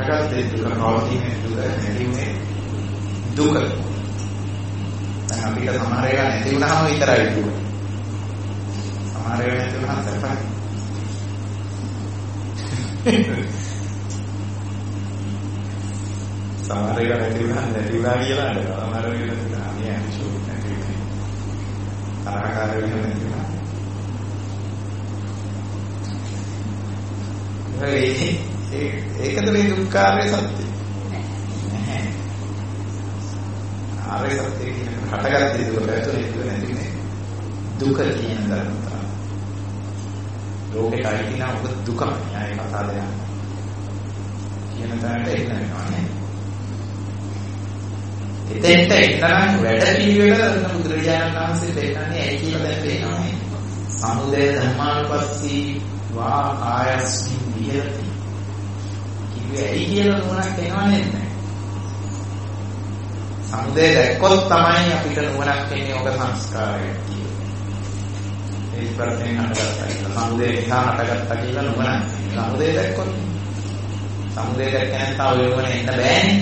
හටගත්තේ දුක පවතින දුක නැතිුනේ දුක. දැන් අපිට සමහර ඒවා නැති වුණාම විතරයි දුක. සමහර ඒවා නැති වුණාම සැපයි. සමහර ඒවා නැති වුණා කියලා නේද? සමහර ඒවා නැති වුණා නේ අනිෂෝ නැති වෙන්නේ. තරහකාර වෙන නැති වුණා. ඒකද මේ දුක්ඛාරය සත්‍ය. නැහැ. ආර්ය සත්‍ය කියන හටගත්තේ දුක ඇතුලේ දුක නැතිනේ. දුක කියන ධර්මතාව. ලෝකේ අයිතින ඔබ දුකම න්යාය කතා දෙයක්. කියන තරමට එන්න වෙනවා නේ. එතෙන්ට එක්තරා වැඩ පිළිවෙල බුදුරජාණන් වහන්සේ දෙන්නන්නේ ඇයි කියලා දැන් පේනවානේ. සමුදය ධම්මානුපස්සී වා ආයස්මින් විහෙරති. කිව්වේ ඇයි කියලා නුවණක් එනවා නේද? සමුදය දැක්කොත් තමයි අපිට නුවණක් එන්නේ ඔබ සංස්කාරයක් කියලා. ඒ ප්‍රත්‍යයෙන් හටගත්තා කියලා. සමුදය නිසා හටගත්තා කියලා නුවණක්. සමුදය දැක්කොත් සමුදය දැක්ක නැත්නම් ඔය නුවණ එන්න බෑනේ.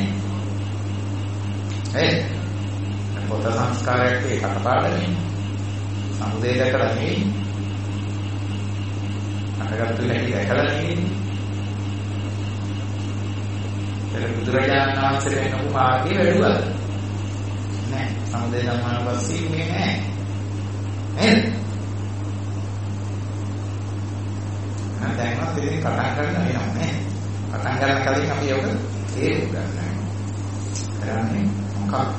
පොත සංස්කාරයක් ඒකට පාඩනේ. සමුදය දැකලා නෙවෙයි. අරගත්තු නැති දැකලා නෙවෙයි. ඒක බුදුරජාණන් වහන්සේ වෙනකු මාර්ගයේ වැඩුවා. නෑ. සමුදය ධම්මානුපස්සී මේ නෑ. නේද? දැන්වත් ඉතින් කතා කරන්න වෙනවා නේ. කතා කරන කලින් අපි ඔක තේරුම් ගන්න. කරන්නේ මොකක්ද?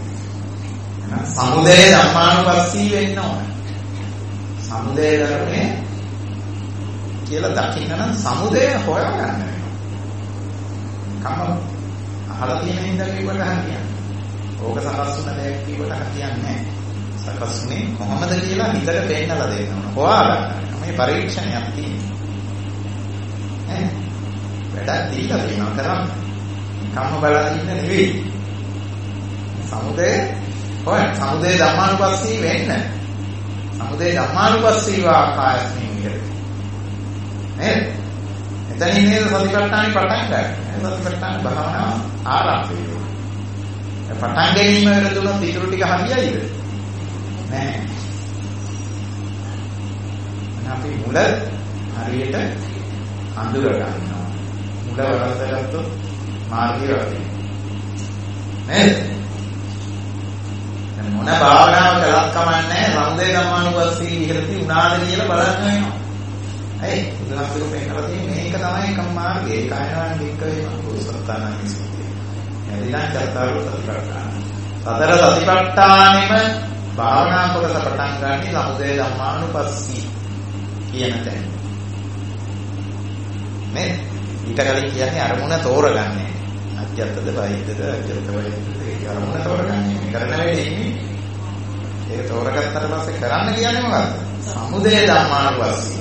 සමුදය ධම්මානුපස්සී වෙන්න ඕන. සමුදය ධර්මයේ කියලා දකින්න නම් සමුදය හොයාගන්න වෙනවා. කම අහලා තියෙන ඉඳන් ඒකට හරියන්නේ. ඕක සකස් වුණ දෙයක් කියවට හරියන්නේ නැහැ. සකස් වුණේ කොහොමද කියලා හිතට පෙන්නලා දෙන්න ඕන. හොයාගන්න. මේ පරීක්ෂණයක් තියෙනවා. වැඩක් දීලා තියෙනවා කරන්නේ. කම්ම බලලා ඉන්න නෙවෙයි. සමුදය හොය සමුදය ධම්මානුපස්සී වෙන්න. සමුදය ධම්මානුපස්සී වාකායස්මින් විහෙරති. නේද? එතනින් නේද සතිපට්ඨානෙ පටන් ගන්න. සතිපට්ඨාන භාවනාව ආරම්භය. පටන් ගැනීම වල දුන්නොත් ඊටු ටික හරියයිද? නෑ. අපි මුල හරියට අඳුර ගන්නවා. මුල වරද්දගත්තොත් මාර්ගය වගේ. නේද? මොන භාවනාව කළත් කමන්නේ සමුදය ධම්මානුපස්සී විහෙරති උනාද කියලා බලන්න වෙනවා. ඇයි? බුදුහාමුදුරුවෝ පෙන්නලා තියෙන්නේ මේක තමයි එකම මාර්ගය. ඒකයන්වන් දෙකේ සත්‍තානං සිද්ධිය. එදිනා චත්තාරෝ සතිපට්ඨාන. සතර සතිපට්ඨානෙම භාවනා කොටස පටන් ගන්නේ සමුදය ධම්මානුපස්සී කියන තැන. මේ ඊට කලින් කියන්නේ අරමුණ තෝරගන්නේ. අජ්ජත්තද බයිද්දද අජ්ජත්ත බයිද්දද ඒ අරමුණ තෝරගන්නේ. කරන වෙලේ ඉන්නේ. ඒක තෝරගත්තට පස්සේ කරන්න කියන්නේ මොකක්ද? සමුදය ධම්මානුපස්සී.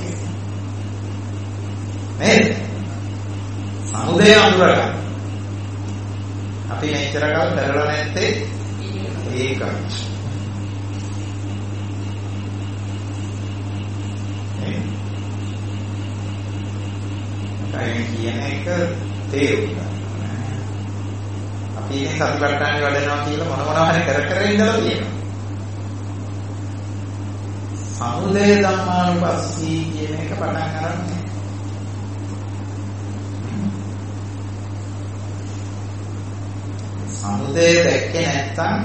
නේද? සමුදය අඳුරගන්න. අපි මෙච්චර කල් කරලා නැත්තේ ඒකයි. ඒ කියන එක තේරුම් ගන්න. අපි මේ සතිපට්ඨාන වඩනවා කියලා මොනවා හරි කර ඉඳලා තියෙනවා. සමුදය ධම්මානුපස්සී කියන එක පටන් ගන්න. සමුදය දැක්කේ නැත්තම්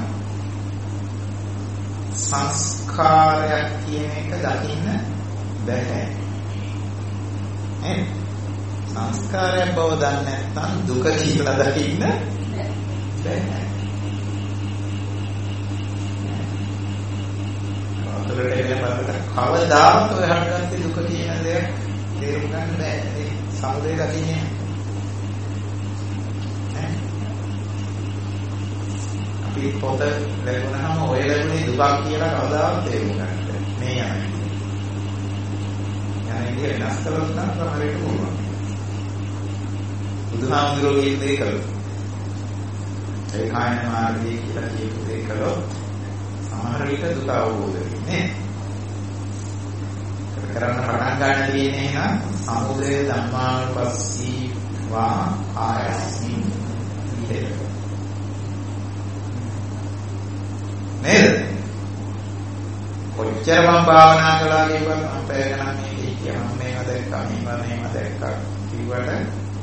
සංස්කාරයක් කියන එක දකින්න බැහැ. සංස්කාරයක් බව දන්නේ නැත්නම් දුක කියලා දකින්න බැහැ. අතරට එන බලන්න කවදාවත් ඔය හටගත්තේ දුක කියන දේ තේරුම් ගන්න බෑ. ඒ සමුදය දකින්නේ අපි පොත ලැබුණාම ඔය ලැබුණේ දුකක් කියලා කවදාවත් තේරුම් ගන්න බෑ. මේ යන්නේ. යන්නේ වෙනස් කරලා නම් තමයි පුළුවන්. බුදුහාමුදුරුවෝ කියන දේ කළොත් ඒ කායන මාර්ගයේ කියලා කියපු දේ කළොත් සමහර විට දුක අවබෝධ වෙන්නේ. කරන්න පටන් ගන්න තියෙන්නේ නම් සමුදය ධම්මානුපස්සී වා ආයස්. කොච්චර මම භාවනා කළා කියපුවා මම පැය ගණන් මේක කියනවා මම මේව දැක්කා මේව දැක්කා කිව්වට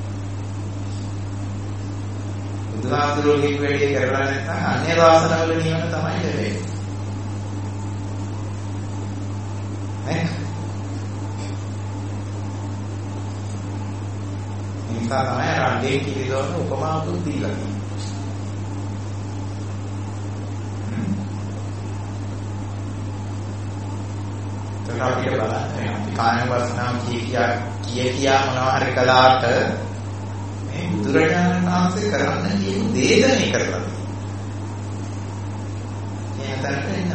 බුදුහාමුදුරුවෝ කිව්ව වැඩේ කරලා නැත්නම් අන්‍ය වාසනාවල නිවන තමයි ලැබෙන්නේ. නේ? මේක තමයි රණ්ඩේ කිරිදෝන උපමාවකුත් දීලා තියෙන්නේ. අපිට බලන්න කාය වස්නාම් කියා මොනවා හරි කළාට මේ බුදුරජාණන් වහන්සේ කරන්න කියන දේශනේ කරලා තියෙනවා. එහෙනම් එන්න.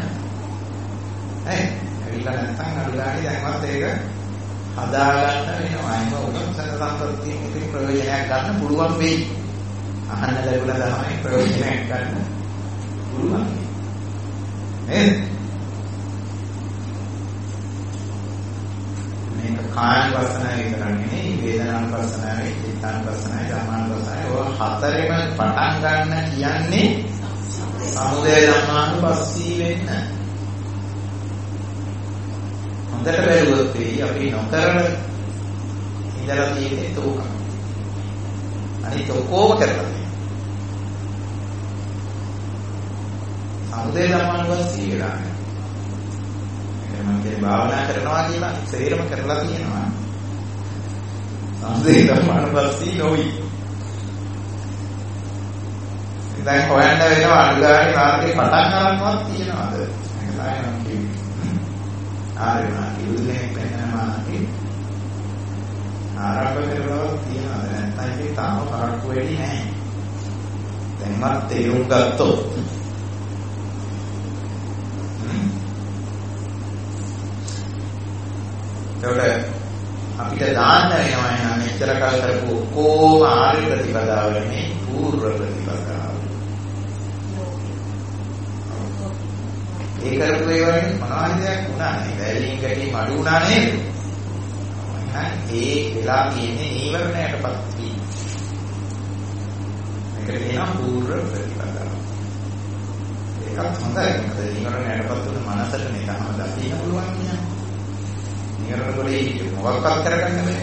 ඇවිල්ලා නැත්නම් අනුගාමී දැන්වත් ඒක හදාගන්න වෙනවා. ඒක උගම් සම්පත්තියෙන් ඉතින් ප්‍රයෝජනයක් ගන්න පුළුවන් වෙයි. අහන්න ලැබුණා තමයි ප්‍රයෝජනයක් ගන්න පුළුවන්. නේද? කාය වස්නාවේ කරන්නේ වේදනානුපස්සනාවේ චිත්තානුපස්සනාවේ ධම්මානුපස්සනාවේ ඔය හතරෙම පටන් ගන්න කියන්නේ සමුදය ධම්මානුපස්සී වෙන්න. හොඳට බැලුවොත් අපි නොකරන ඉඳලා තියෙන්නේ තෝක. අනිත් ඔක්කොම කරලා තියෙනවා. සමුදය ධම්මානුපස්සී වෙලා. මම කියන්නේ භාවනා කරනවා කියලා සේරම කරලා තියෙනවා. සම්දේ ධර්මානුපස්සී නොවි. දැන් හොයන්න වෙනවා අනුගාමී මාර්ගේ පටන් ගන්නවත් තියෙනවද? ඒක තමයි මම කියන්නේ. ආරෙනා කිව්වේ පෙන්නමාගේ ආරම්භ කරනවා තියෙනවද? නැත්නම් ඒක තාම කරක්කු වෙන්නේ නැහැ. දැන්වත් තේරුම් ගත්තොත් ඒකට අපිට දාන්න වෙනවා එහෙනම් මෙච්චර කල් කරපු ඔක්කොම ආර්ය ප්‍රතිපදාව නෙමෙයි පූර්ව ප්‍රතිපදාව. ඒ කරපු ඒවායින් මොනවද දෙයක් වුණා නේ? වැලින් ගැටි මඩු වුණා නේද? එහෙනම් ඒ වෙලා තියෙන්නේ නීවරණයටපත් වීම. මේකට කියනවා පූර්ව ප්‍රතිපදාව. ඒකත් හොඳයි. මොකද නීවරණයටපත් වුණ මනසට නිකම්ම දකින්න පුළුවන් කියන්නේ. නිරන්තරයෙන් මොකක්වත් කරගන්න බෑ.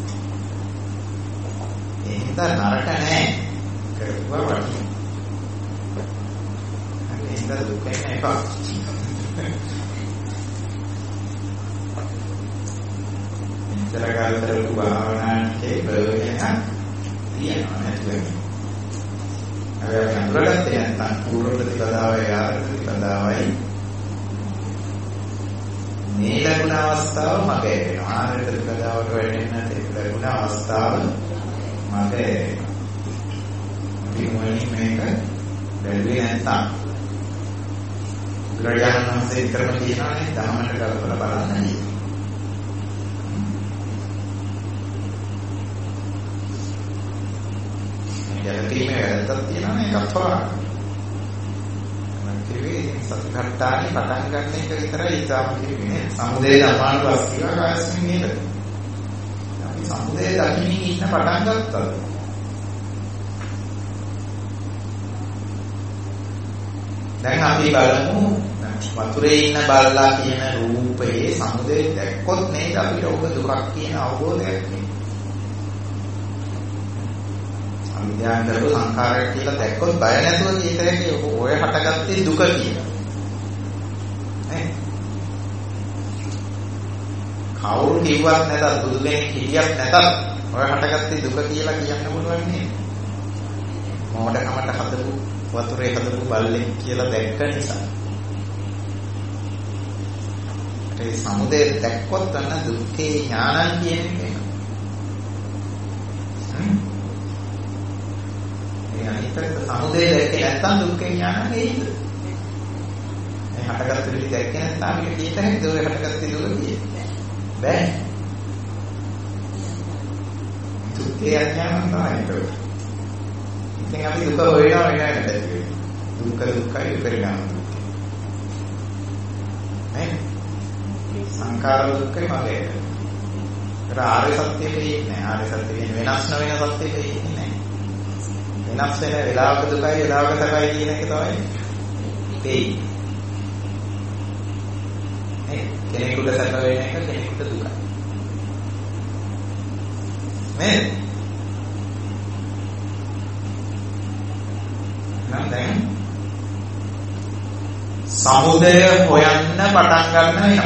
ඒ හින්දා නරක නෑ. කරුවා වටින. ඒ හින්දා දුක නෑ එපා. ඉතරකාලතරක භාවනාවේ ප්‍රයෝජනයක් තියෙනවා නේද? හැබැයි අඳුරගත්තේ නැත්නම් පූර්ව ප්‍රතිපදාවයි ආර්ය ප්‍රතිපදාවයි මේ ලැබුණ අවස්ථාව මගේ වෙනවා. ආර්ය ප්‍රතිපදාවට වැටෙන්නට ලැබුණ අවස්ථාව මගේ වෙනවා. අපි මොනින් මේක බැලුවේ නැත්නම් බුදුරජාණන් වහන්සේ විතරම කියනවානේ ධර්මයට කල්පනා බලන්න. යැලීමේ වැරද්දක් තියෙනවා නේ කප්පා. සත්‍යഘട്ടානේ පටන් ගන්න එක විතරයි ඉතාම කිව්වේ. සමුදය ධර්මානුපස්සීව කායස්මින් නේද? අපි සමුදය දකින්න ඉන්න පටන් ගත්තා. දැන් අපි බලමු වතුරේ ඉන්න බල්ලා කියන රූපයේ සමුදය දැක්කොත් නේද අපිට ඔබ දුකක් කියන අවබෝධයක් එන්නේ. විද්‍යාවෙන් කරපු සංඛාරය කියලා දැක්කොත් බය නැතුව කීතරේ ඔය හටගත්තේ දුක කියලා. නේ? කවුරු කිව්වත් නැතත් බුදු කෙනෙක් හිටියත් නැතත් ඔය හටගත්තේ දුක කියලා කියන්න පුළුවන් නේද? මොඩකමට හදපු වතුරේ හදපු බල්ලෙක් කියලා දැක්ක නිසා. ඒ සමුදය දැක්කොත් අන්න දුක්ඛේ ඥානං කියන එක. අනිත් සමුදය දැක්කේ නැත්නම් දුක්ඛේ ඥානං එයිද? මේ හටගත්තු දෙයක් දැක්කේ නැත්නම් අපිට කීයට හැකිද ඔය හටගත්තු දුක කියන්නේ? බෑ. දුක්ඛේ ඥානං තමයි ඒක. ඉතින් අපි දුක හොයනවා වෙනකට දුක්ඛ දුක්ඛයි පරිණාම දුක්ඛ. නේ? සංඛාර දුක්ඛේ මගේ. ඒක ආර්ය සත්‍යයේ නෑ. ආර්ය සත්‍යයේ වෙනස් නොවන සත්‍යයේ ඉන්නේ. වෙනස් වෙන වෙලාවක දුකයි වෙලාවක සැපයි කියන එක තමයි තේයි. නේ? කෙනෙකුට සැප වෙන එක කෙනෙකුට දුකයි. නේද? දැන් සමුදය හොයන්න පටන් ගන්න වෙනවා.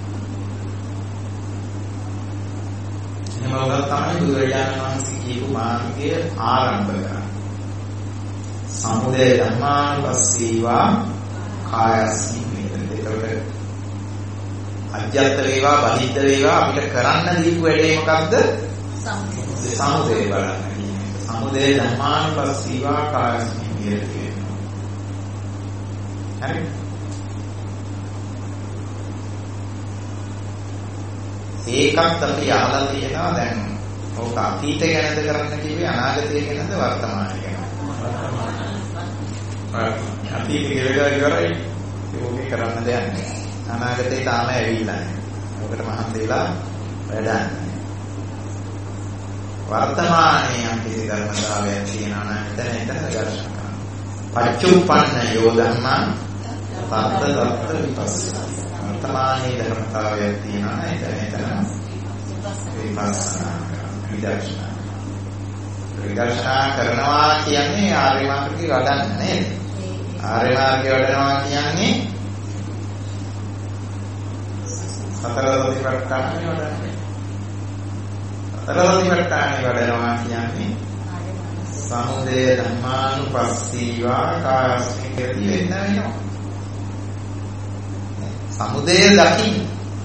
එහෙම වුණොත් තමයි බුදුරජාණන් වහන්සේ කියපු මාර්ගය ආරම්භ කරන්නේ. සමුදය ධම්මානුපස්සීවා කායස්මින් වේදේ. ඒකට අජ්ජත් වේවා බහිද්ද වේවා අපිට කරන්න දීපු වැඩේ මොකද්ද? සමුදය බලන්න කියන්නේ. සමුදය ධම්මානුපස්සීවා කායස්මින් වේදේ. හරි. ඒකත් අපි අහලා තියෙනවා දැන්. ඔක අතීතය ගැනද කරන්න කිව්වේ අනාගතය ගැනද වර්තමානය ගැනද? අතීතය කියලා ඉවරයි. ඒකේ කරන්න දෙයක් නෑ. අනාගතේ තාම ඇවිල්ලා නෑ. ඔකට මහන්සි වෙලා වැඩක් නෑ. වර්තමානයේ අන්තිම ධර්මතාවයක් තියෙනවා නම් එතන දර්ශන කරනවා. පච්චුප්පන්න යෝ ධම්මං තත්ත තත්ත විපස්සනා. වර්තමානයේ ධර්මතාවයක් තියෙනවා නම් එතන විපස්සනා විදර්ශනා. විදර්ශනා කරනවා කියන්නේ ආර්ය මාර්ගය වඩන්න නේද? ආර්ය මාර්ගය වඩනවා කියන්නේ සතර සතිපට්ඨානය වඩන්නේ. සතර සතිපට්ඨානය වඩනවා කියන්නේ සමුදය ධම්මානුපස්සීවා කායස්මින් වේදේ වෙන්න වෙනවා. සමුදය දකින්න.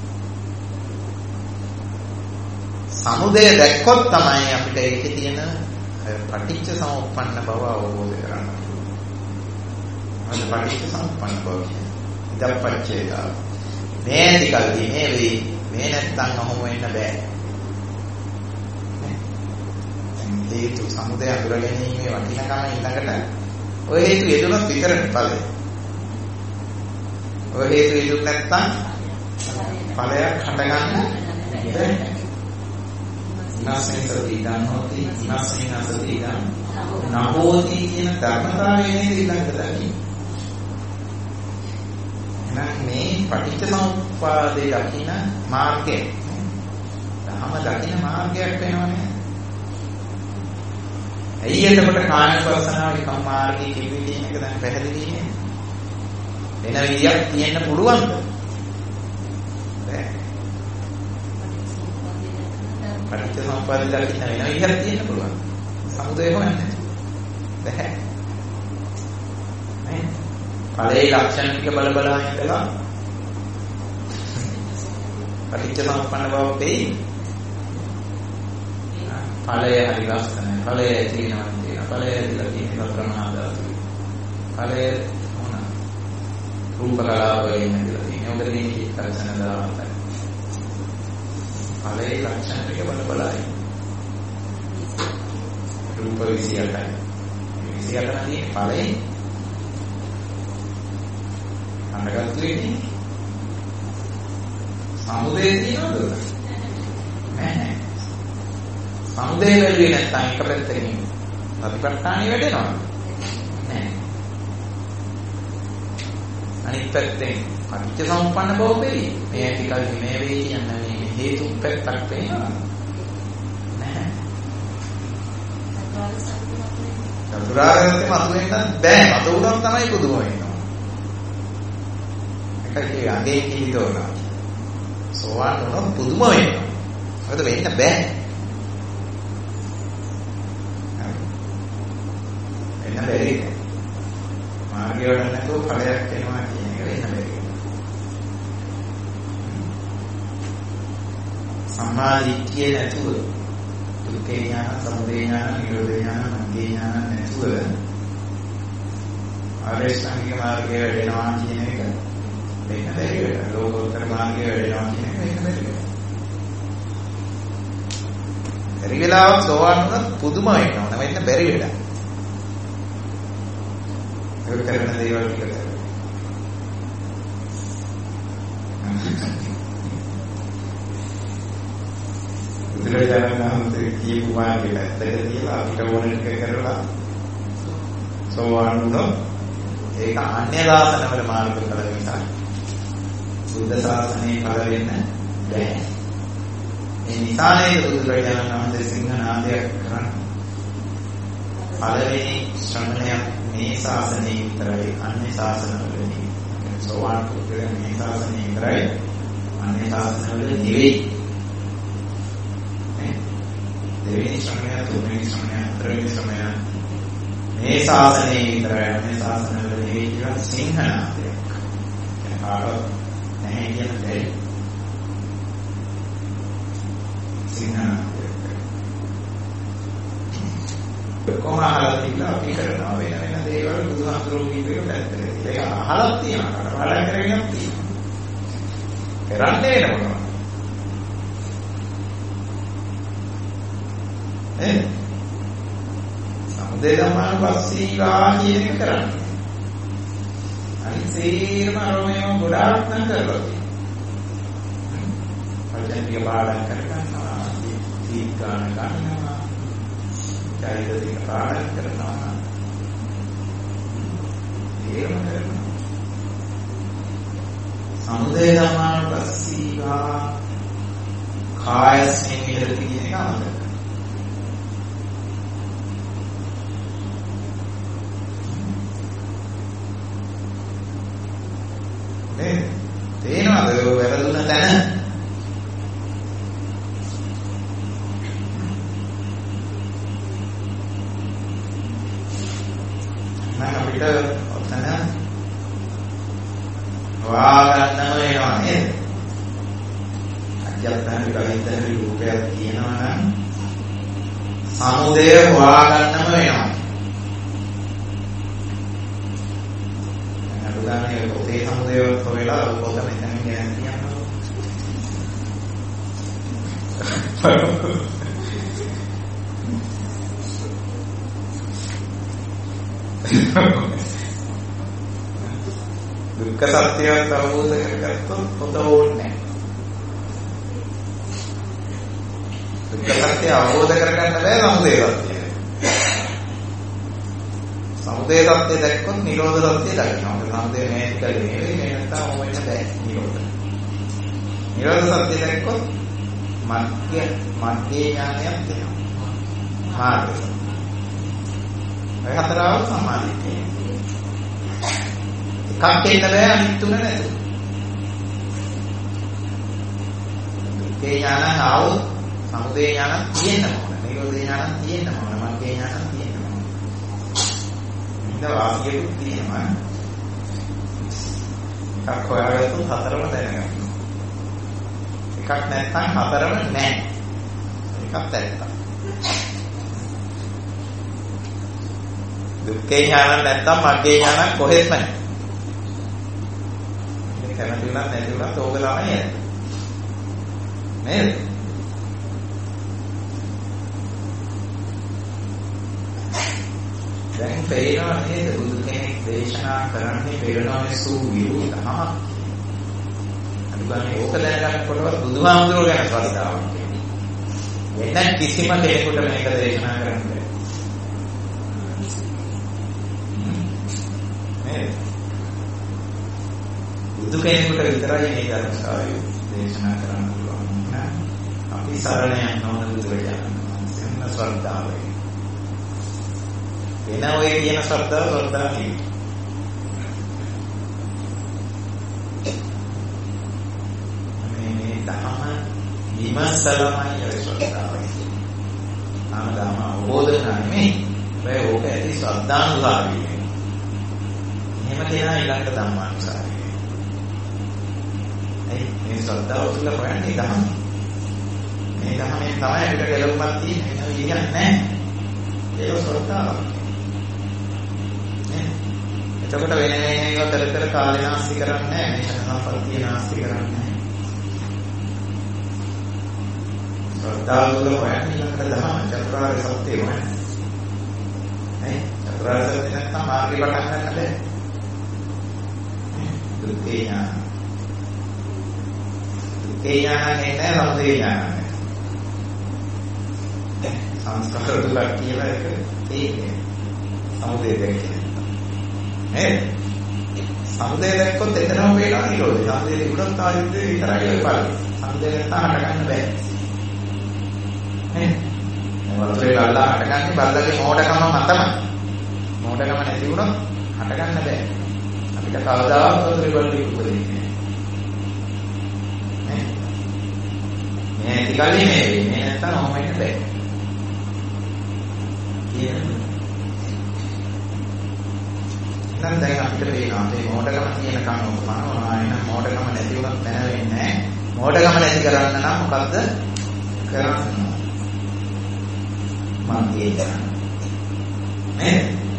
සමුදය දැක්කොත් තමයි අපිට ඒකේ තියෙන පටිච්ච සමුප්පන්න බව අවබෝධ කරගන්න පුළුවන්. පටිච්ච සමුප්පන්න බව කියන්නේ ඉදප්පච්චේතා. මේ ටිකල්දී මේ වෙයි. මේ නැත්තම් ඔහොම වෙන්න බෑ. හේතු සමුදය අඳුර ගැනීමේ වටිනකම ඊළඟට ඔය හේතු යෙදුනොත් විතරනේ ඵලය. ඔය හේතු යෙදුත් නැත්තම් ඵලයක් හටගන්න බැහැ. ඉනස්සෙන් සති ගන්නෝති ඉනස්සෙන් සති ගන්න නහෝති කියන ධර්මතාවය නේද ඊළඟට දකින්නේ. එහෙනම් මේ පටිච්චසමුප්පාදේ දකින්න මාර්ගය ධම දකින්න මාර්ගයක් වෙනවනේ. ඇයි එතකොට කායපස්සනාවේ කම්මාර්ගයේ කිව්වේ කියන එක දැන් පැහැදිලි නේ. වෙන විදියක් තියෙන්න පුළුවන්ද? බෑ. පටිච්චසමුප්පාදේ දකින්න වෙන විදියක් තියෙන්න පුළුවන්. සමුදය හොයන්නේ බෑ. නේ? ඵලයේ ලක්ෂණ ටික බල බලා ඉඳලා පටිච්චසමුප්පන්න බව වෙයි. ඵලය හරි ලක්ෂණයි. ඵලය තියෙනවා තියෙනවා. ඵලය ඇතිලා තියෙනවා ප්‍රමාදාසු. ඵලය මොන රූප කලාවලින් ඇතිලා තියෙනවා. ඔබ දෙන්නේ ලක්ෂණ දාවතයි. ඵලයේ ලක්ෂණ ටික බල බලයි. රූප 28යි. 28 දී ඵලයේ අනගතුනේ සමුදේ තියෙනවද? නැහැ. සමුදේ වෙලුවේ නැත්නම් එක පැත්තකින් සතිපට්ඨානිය වැඩෙනවා. නැහැ. අනිත් පැත්තෙන් පටිච්චසමුප්පන්න බව වෙයි. මේ ටිකල් මේ වෙයි කියන්නේ මේ හේතු පැත්තක් වෙනවා. නැහැ. චතුරාර්ය සත්‍ය මතුවෙන්න බෑ. මතුවුනොත් තමයි පුදුම වෙන්නේ. ඒකේ අගේ කිවිතෝනා. සෝවාන් වුණොත් පුදුම වෙනවා. මොකද වෙන්න බෑ. වෙන්න බැරි. මාර්ගය වල නැතුව ඵලයක් එනවා කියන එක වෙන්න බැරි. සම්මාදිට්ඨිය නැතුව දුක්ඛේ ඥාන, සමුදය ඥාන, නිරෝධ ඥාන, මග්ගේ ඥාන නැතුව ආර්ය ශ්‍රාංගික මාර්ගය වැඩෙනවා කියන එක වෙන්න බැරි වෙනවා. ලෝකෝත්තර මාර්ගය වැඩෙනවා කියන එක වෙන්න බැරි වෙනවා. බැරි වෙලාවක් සෝවාන් වුණත් පුදුම වෙනවා. වෙන්න බැරි වෙලා. ඒක කරන දේවල් ටික කරලා. බුදුරජාණන් වහන්සේ කියපු මාර්ගය පැත්තට තියලා අපිට ඕන ටික කරලා සෝවාන් වුණොත් ඒක අන්‍ය දාසනවල මාර්ග කළ නිසා. බුද්ධ ශාසනයේ පළ වෙන්න බැහැ. මේ නිසානේ බුදුරජාණන් වහන්සේ සිංහනාදයක් කරන්නේ. පළවෙනි ශ්‍රමණය මේ ශාසනයේ විතරයි අන්‍ය ශාසනවලදී. සෝවාන් පුද්ගලයා මේ ශාසනයේ විතරයි අන්‍ය ශාසනවල නෙවෙයි. දෙවෙනි ශ්‍රමණය, තුන්වෙනි ශ්‍රමණය, හතරවෙනි ශ්‍රමණය මේ ශාසනයේ විතරයි අන්‍ය ශාසනවල නෙවෙයි කියලා සිංහනාදයක්. කාටවත් නැහැ කියන දෙයක්. කොහොම අහලා තිබුණා අපි කරනවා වෙන වෙන දේවල් බුදුහාමුදුරුවෝ කියපේක පැත්තට. ඒක අහලා තියෙනවා. කඩපාඩම් කරගෙන තියෙනවා. කරන්නේ නේද? සමුදය ධම්මානුපස්සීවා කියන එක කරන්නේ. අනිත් සේරම අරමේම ගොඩාක් නම් කරලා තියෙනවා. අජන්තික පාඩම් කරගන්නවා. දීර්ඝාන ගන්නවා. චෛතසික පාඩම් කරනවා. ඒකම කරනවා. සමුදය ධම්මානුපස්සීවා කායස්මින් විහෙරති කියන එක අමතක. තේනවද වැරදුන තැන? නම් අපිට ඔතන වාගන්නම වෙනවා නේද? අජත්තන විරහිතන රූපයක් තියෙනවා නම් සමුදය වාගන්නම වෙනවා. අනුගාමී පොතේ සමුදය හොයලා පොත මෙතන කියන කියනවා. දුක්ඛ සත්‍යය අවබෝධ කරගත්තොත් පොත ඕනේ නැහැ. දුක්ඛ සත්‍ය අවබෝධ කරගන්න බෑ සමුදය සත්‍යය. සමුදය සත්‍ය දැක්කොත් නිරෝධ සත්‍ය දකිනවා. සමුදය නේතිකල් නෙවෙයි මේ නැත්තම් ඕම වෙන්න බෑ නිරෝධ. නිරෝධ සත්‍ය දැක්කොත් මග්ගේ ඥානයක් තියෙනවා. මාර්ගය. ඒ හතරව සමාධිය. එකක් එන්න බෑ අනිත් තුන නැතු. දුක්ඛේ ඥානං ආවොත් සමුදය ඥානං තියෙන්න ඕන. නිරෝධ ඥානං තියෙන්න ඕන. මග්ගේ ඥානං තියෙන්න ඕන. ඉතින් වාසියෙත් තියෙනවා. එකක් හොයාගත්තොත් හතරම දැනගන්න. එකක් නැත්නම් හතරම නැහැ. එකක් ඇත්ත. දුක්ඛේ ඥානං නැත්නම් මග්ගේ ඥානං කොහෙත්ම නැහැ. මේක කැමති වුණත් නැති වුණත් ඕක තමයි නේද? දැන් පේනවා නේද බුදු කෙනෙක් දේශනා කරන්නේ පෙරණාමේ සූ විරුද්ධමක්. අනුගාමී ඕක දැනගන්නකොටවත් බුදුහාමුදුරුවෝ ගැන ශ්‍රද්ධාවක් තියෙනවා. වෙන කිසිම කෙනෙකුට මේක දේශනා කරන්න බැහැ. බුදු කෙනෙකුට විතරයි මේ ධර්මතාවය දේශනා කරන්න පුළුවන්. අපි සරණ යන්න ඕන බුදුරජාණන් වහන්සේගේ ශ්‍රද්ධාවයි. වෙන ඔය කියන ශ්‍රද්ධාව නෙවෙයි. මේ ධර්ම විමසලමයි ශ්‍රද්ධාවයි. ආනදම අවබෝධ කරන්නේ මේ ඕක ඇති ශ්‍රද්ධානුසාරී. එහෙම කෙනා ඊළඟට ධම්මානුසාරී. මේ ශ්‍රද්ධාව තුළ හොයන්නේ ධර්ම. මේ ධර්මයෙන් තමයි අපිට ගැලවුමක් තියෙන්නේ. ඒක කියන්නේ නැහැ. ඒක ශ්‍රද්ධාව. එතකොට වෙන ඒවා තර කාලේ නාස්ති කරන්නේ නැහැ. මේ සම්පත්තිය නාස්ති කරන්නේ නැහැ. ශ්‍රද්ධාව තුළ හොයන්නේ ඊළඟට ධර්ම චතුරාර්ය සත්‍යය හොයන්නේ. නේ? චතුරාර්ය සත්‍ය නැත්නම් මාර්ගේ පටන් ගන්න බැහැ. දුක්ඛේ ඥාන. දුක්ඛේ ඥාන නේ සමුදය ඥාන. සංස්කාර දුක කියලා එක තියෙන්නේ. සමුදය දැක්කේ. නේද? සමුදය දැක්කොත් එතනම වේලා නිරෝධය. සමුදය තිබුණොත් ආයුධය විතරයි ඔය බලන්නේ. සමුදය නැත්නම් හටගන්න බෑ. නේද? වලේ බල්ලා හටගන්නේ බල්ලගේ මෝඩකම මතමයි. මෝඩකම නැති වුණොත් හටගන්න බෑ. අපිට කවදාවත් වලේ බල්ලෙක් උපදින්නේ නෑ. මේ ටිකල්ලි මේ නැත්තම් ඔහොම ඉන්න බෑ. දැන් අපිට පේනවා මේ මෝඩකම කියන කම මොනවා එන මෝඩකම නැති වුණත් නැ වෙන්නේ නැහැ. මෝඩකම නැති කරන්න නම් මොකද්ද කරන්නේ? මගේ කරන්නේ.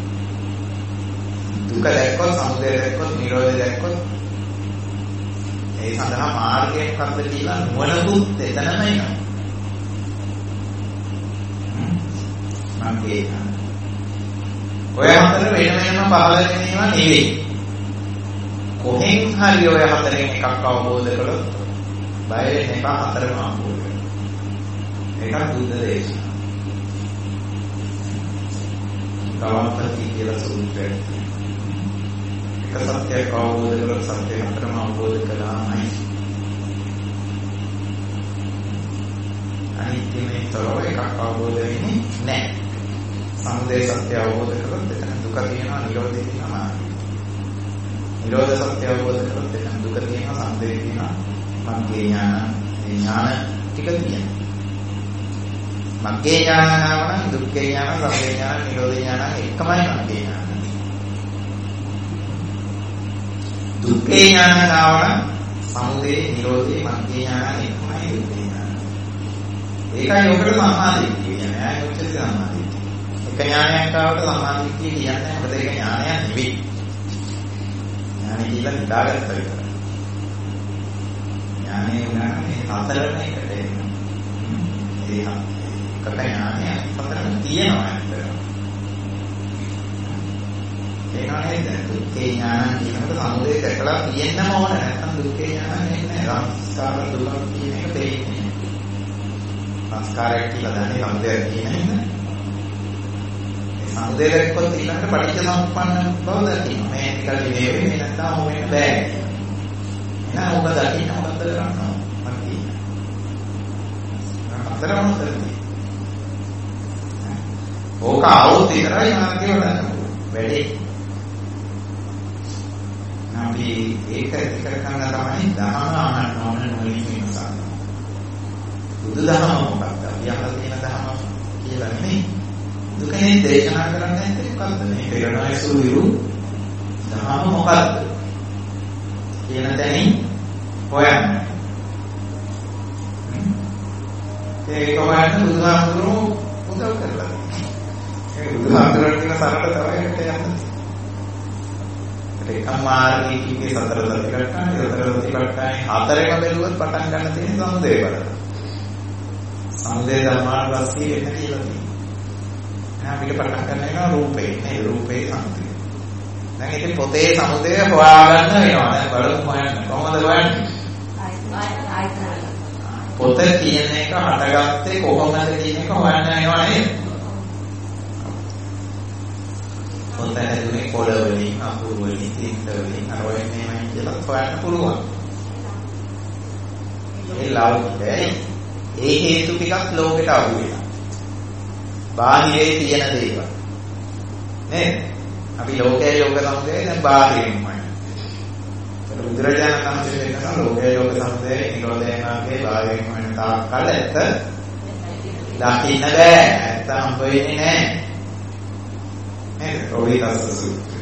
දුක දැක්කොත්, සමුදය දැක්කොත්, නිරෝධය දැක්කොත් ඒ සඳහා මාර්ගය මොකක්ද කියලා නුවණකුත් එතනම එනවා. මගේ ඔය හතර වෙන වෙනම පහළ වෙන ඒවා නෙවෙයි. කොහෙන් හරි ඔය හතරෙන් එකක් අවබෝධ කළොත් බය වෙන්න එපා, හතරම අවබෝධ කරගන්න. ඒකත් බුද්ධ දේශනා. ගාමපති කියලා සූත්‍රය. එක සත්‍යයක් අවබෝධ කරලා සත්‍ය හතරම අවබෝධ කළාමයි. අනිත්‍යමේ තව එකක් අවබෝධ වෙන්නේ නැහැ. සමුදය සත්‍ය අවබෝධ කරගන්න එතන දුක තියෙනවා, නිරෝධය තියෙනවා. නිරෝධ සත්‍ය අවබෝධ කරගන්න එතන දුක තියෙනවා, සමුදය තියෙනවා. මග්ගේ ඥාන, ඒ ඥාන ටික තියෙනවා. මග්ගේ ඥාන නම් දුක්ඛේ ඥාන, සමුදය ඥාන, නිරෝධ ඥාන එකමයි මග්ගේ ඥාන. දුක්ඛේ ඥාන නාවන සමුදය, නිරෝධය, මග්ගේ ඥාන එකමයි දුක්ඛේ ඥාන. ඒකයි ඔකට සම්මාදිට්ඨිය කියන්නේ. ආයෙත් උච්චති සම්මාදිට්ඨිය. එක ඥානයක් ආවට සම්මාදිට්ඨිය කියන්නේ මොකද? ඒක ඥානයක් නෙවෙයි. ඥානෙ කියලා හිතාගත්ත විතරයි. ඥානෙ උනානේ හතරම එකට එනවා. ඒ එකට ඥානය හතරම තියෙනවා ඇත්තටම. ඒනවා නේද? දුක්ඛේ ඥාන කියනකොට සමුදය දැකලා තියෙන්නම ඕන. නැත්නම් දුක්ඛේ ඥාන නෙන්නේ. සංස්කාර දුක කියන එක තේින්නේ. සංස්කාරයක් කියලා දන්නේ සමුදය කියන එක. සමුදය දැක්කොත් ඊළඟට පටිච්චසමුප්පන්න බව දකින්න. මේ ටිකල් නෙවෙයි මේ නැත්තම් ඔහොම වෙන්න බෑ. එහෙනම් ඔබ දකින්න මොකද කරන්නේ? මම කියන්නේ. අතරම කරන්නේ. ඕක આવුත් ඉතරයි මාර්ගය වඩන්න වැඩේ. අපි ඒක කර ගන්න තමයි දහම අහන්න ඕන නොලින් වෙනසක්. බුදුදහම මොකක්ද? අපි අහලා තියෙන දහම කියලා නෙමෙයි. දුකනේ දේශනා කරන්නේ නැත්නම් මොකද්ද මේ පෙරණාය සූවිරු දහම මොකද්ද කියන තැනින් හොයන්න. ඒක හොයන්න බුදුහාමුදුරුවෝ උදව් කරලා. ඒ බුදුහාමුදුරුවෝ කියන සරල තමයි හිට යන්නේ. ඒක මාර්ගයේ කීකේ සතර සතිපට්ඨාන, සතර සතිපට්ඨානේ හතරෙම බැලුවොත් පටන් ගන්න තියෙන සමුදය බලන්න. සමුදය ධර්මානුපස්සී වෙන කියලා තියෙනවා. අපිට පටන් ගන්න වෙනවා රූපේ. මේ රූපේ සමුදය. දැන් ඉතින් පොතේ සමුදය හොයාගන්න වෙනවා. දැන් බලමු හොයන්න. කොහොමද හොයන්නේ? පොත කියන එක හටගත්තේ කොහොමද කියන එක හොයන්න වෙනවා නේද? පොත හැදුනේ පොළ වලින්, අකුරු වලින්, තිත්ත වලින්, අර ඔය මේමයි කියලා හොයන්න පුළුවන්. ඒ ලෞකිකයි. ඒ හේතු ටිකක් ලෝකෙට අහු වෙනවා. බාහිරේ තියෙන දේවල් නේද? අපි ලෝකයේ යෝග සමුදය දැන් බාහිරින්මයි. ඒක බුදුරජාණන් වහන්සේ කියනවා ලෝකයේ යෝග සමුදය නිරෝධය මාර්ගයේ බාහිරින්මයි තාක්කල් ඇත්ත දකින්න බෑ. ඇත්ත හම්බ වෙන්නේ නැහැ. නේද? රෝහිතස්ස සූත්‍රය.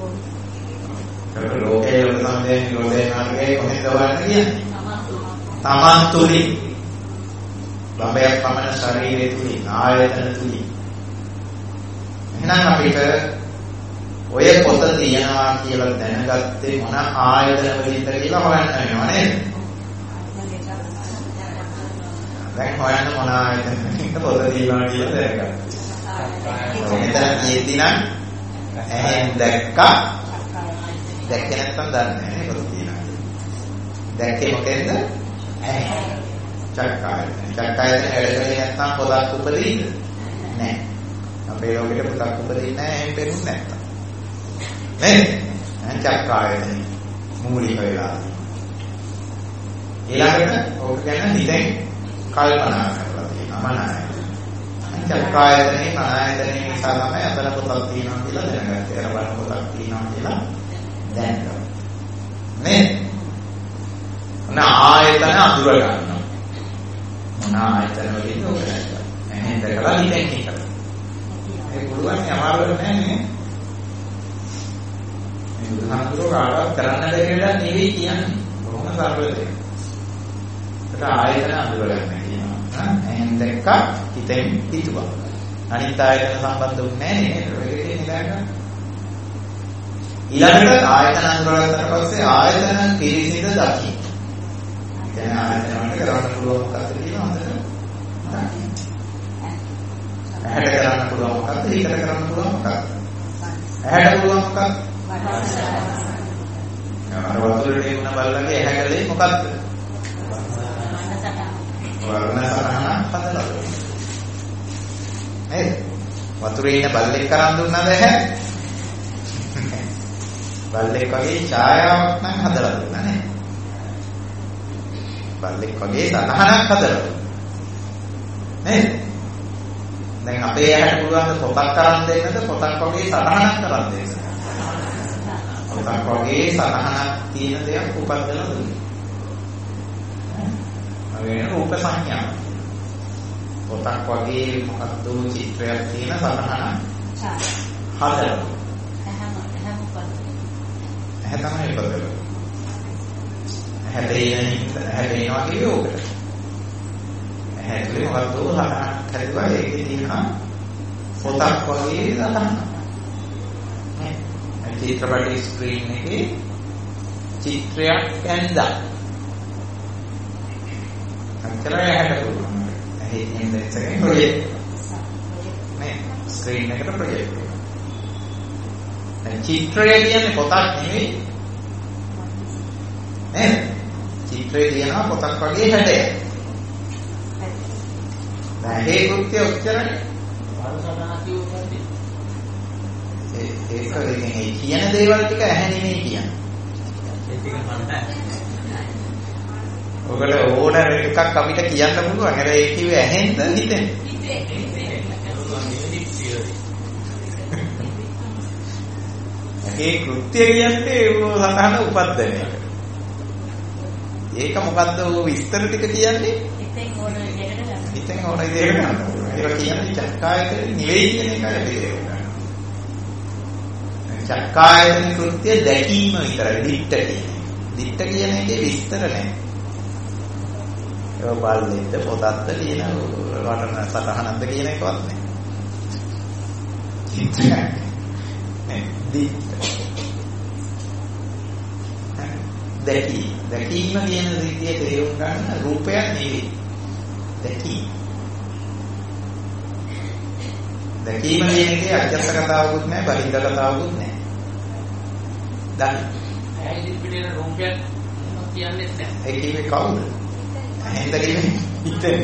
ඒක ලෝකයේ යෝග සමුදය නිරෝධය මාර්ගයේ කොහෙන්ද වන්නේ කියන්නේ? තමන් තුලින් බඹයක් පමණ ශරීරය තුලින් ආයතන තුලින්. එහෙනම් අපිට ඔය පොත තියනවා කියලා දැනගත්තේ මොන ආයතන වලින්ද කියලා හොයන්න වෙනවා නේද? දැන් හොයන්න මොන ආයතන වලින්ද පොත තියනවා කියලා දැනගන්න. මෙතන තියෙද්දි නම් ඇහෙන් දැක්කා. දැක්කේ නැත්නම් දන්නේ නැහැ පොත තියනවා. දැක්කේ මොකෙන්ද? ඇහෙන්. චක්කාය. චක්කායෙන් හැදෙන්නේ නැත්නම් පොතක් උපදින්නද? නැහැ. අපේ ලෝකෙට පොතක් උපදින්නේ නැහැ එහෙම පෙරුනේ නැත්නම්. නේද? චක්කායතනෙ මූලික වෙලා. ඊළඟට ඕක ගැන හිතෙන් කල්පනා කරලා තියෙනවා මනසයි. චක්කායතනෙ මනායතනෙ නිසා තමයි අතන පොතක් තියෙනවා කියලා දැනගත්තේ. අර බලන පොතක් තියෙනවා කියලා දැනගත්තා. නේද? ආයතන අඳුර ගන්නවා. මොන ආයතන වලින්ද ඔක දැක්කා. එහෙනම් දැකලා හිතෙන් හිතනවා. ඒක පුළුවන් අමාරුවක් නෑ නේ. මේ බුදුහාමුදුරුවෝ කාටවත් කරන්න බැරි වෙලා නෙවෙයි කියන්නේ. බොහොම සරලද. ඒක ආයතන අඳුර ගන්න කියනවා. එහෙනම් දැක්කා හිතෙන් හිතුවා. අනිත් ආයතන සම්බන්ධ වුණේ නෑ නේද? ඒකේ නිදාගන්න. ඊළඟට ආයතන අඳුරගත්තට පස්සේ ආයතන පිරිසිඳ දකින්න. දැන් ආයතන වලට කරන්න පුළුවන් මොකක්ද කියලා හොඳට දකින්න. ඇහැට කරන්න පුළුවන් මොකක්ද? හිතට කරන්න පුළුවන් මොකක්ද? ඇහැට පුළුවන් මොකක්ද? අර වතුරේ ඉන්න බල්ලගේ ඇහැ කලේ මොකක්ද? වර්ණ සටහන හදලා. නේද? වතුරේ ඉන්න බල්ලෙක් කරන් දුන්නාද ඇහැ? බල්ලෙක් වගේ ඡායාවක් නම් හදලා දුන්නා නේ. බල්ලෙක් වගේ සටහනක් හදලා. නේද? දැන් අපේ ඇහැට පුළුවන් පොතක් කරන් දෙන්නද පොතක් වගේ සටහනක් කරන් දෙන්නද? පොතක් වගේ සටහනක් තියෙන දෙයක් උපදලා දුන්නා. වෙන රූප සංඥා. පොතක් වගේ මොකක්ද චිත්‍රයක් තියෙන සටහනක් හදලා. ඇහැ තමයි ඉපදෙන්නේ. හැදෙනවා කියන්නේ ඕකට. හැදෙන්නේ මොකද්ද හදන්න කරුවා ඒකේ තියෙන පොතක් වගේ සටහන. මේ චිත්‍රපටි ස්ක්‍රීන් එකේ චිත්‍රයක් ඇඳලා. අන්තරය හැට පුළුවන්. ඇහි තියෙන දෙයක්ගේ ප්‍රොජෙක්ට්. මේ ස්ක්‍රීන් එකට ප්‍රොජෙක්ට් කරනවා. දැන් චිත්‍රය කියන්නේ පොතක් නෙවෙයි. නේද? චිත්‍රයේ තියෙනවා පොතක් වගේ හැඩයක්. දැන් ඒ කෘත්‍ය උච්චරණය ඒක කියන්නේ කියන දේවල් ටික ඇහැ නෙමෙයි කියන්නේ. ඔකට ඕන එකක් අපිට කියන්න පුළුවන්. හැබැයි ඒ කිව්වේ ඇහෙන්ද හිතෙන්ද? ඒ කෘත්‍ය කියන්නේ ඒ සතහන උපද්දනය. ඒක මොකද්ද ඔය විස්තර ටික කියන්නේ? හිතෙන් ඕන විදිහකට ගන්න පුළුවන්. ඒක කියන්නේ චක්කායතනෙ නෙවෙයි කියන එකයි තේරෙන්නේ. චක්කායතන කෘත්‍ය දැකීම විතරයි දිට්ඨ කියන්නේ. දිට්ඨ කියන එකේ විස්තර නැහැ. ඒක බල්ලෙක්ද පොතක්ද කියන වටන සතහනක්ද කියන එකවත් නැහැ. චිත්‍රය. දිට්ඨ. දැකීම කියන රීතිය තේරුම් ගන්න රූපයක් නෙවෙයි. දැකීම කියන එකේ අජත්ත කතාවකුත් නැහැ, බහිද්ද කතාවකුත් නැහැ. දැන් ඇයි පිටින රූපයක් කියන්නේ නැහැ. ඒ කියන්නේ කවුද? ඇහෙන්ද කියන්නේ හිතෙන්.